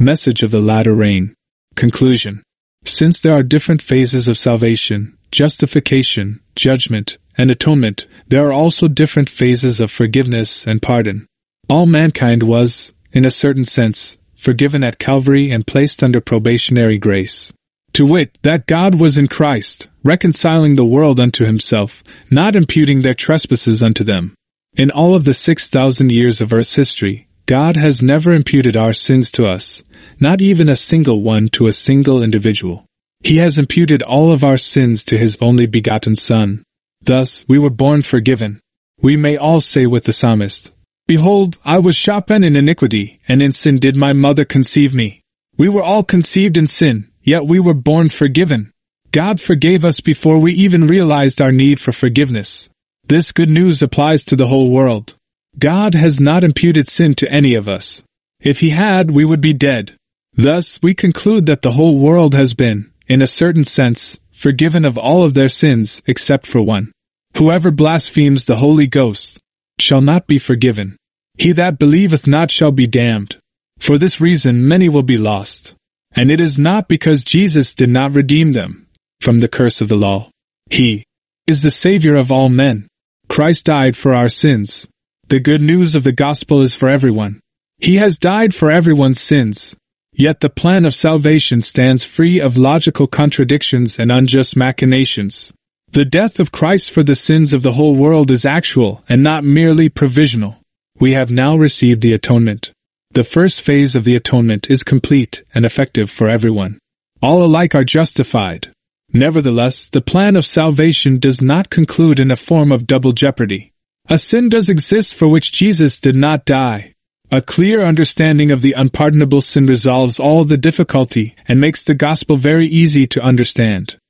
Message of the latter rain. Conclusion. Since there are different phases of salvation, justification, judgment, and atonement, there are also different phases of forgiveness and pardon. All mankind was, in a certain sense, forgiven at Calvary and placed under probationary grace. To wit, that God was in Christ, reconciling the world unto himself, not imputing their trespasses unto them. In all of the 6,000 years of earth's history, God has never imputed our sins to us, not even a single one to a single individual. He has imputed all of our sins to his only begotten Son. Thus, we were born forgiven. We may all say with the psalmist, "Behold, I was shapen in iniquity, and in sin did my mother conceive me." We were all conceived in sin, yet we were born forgiven. God forgave us before we even realized our need for forgiveness. This good news applies to the whole world. God has not imputed sin to any of us. If he had, we would be dead. Thus, we conclude that the whole world has been, in a certain sense, forgiven of all of their sins except for one. Whoever blasphemes the Holy Ghost shall not be forgiven. He that believeth not shall be damned. For this reason many will be lost. And it is not because Jesus did not redeem them from the curse of the law. He is the Savior of all men. Christ died for our sins. The good news of the gospel is for everyone. He has died for everyone's sins. Yet the plan of salvation stands free of logical contradictions and unjust machinations. The death of Christ for the sins of the whole world is actual and not merely provisional. We have now received the atonement. The first phase of the atonement is complete and effective for everyone. All alike are justified. Nevertheless, the plan of salvation does not conclude in a form of double jeopardy. A sin does exist for which Jesus did not die. A clear understanding of the unpardonable sin resolves all the difficulty and makes the gospel very easy to understand.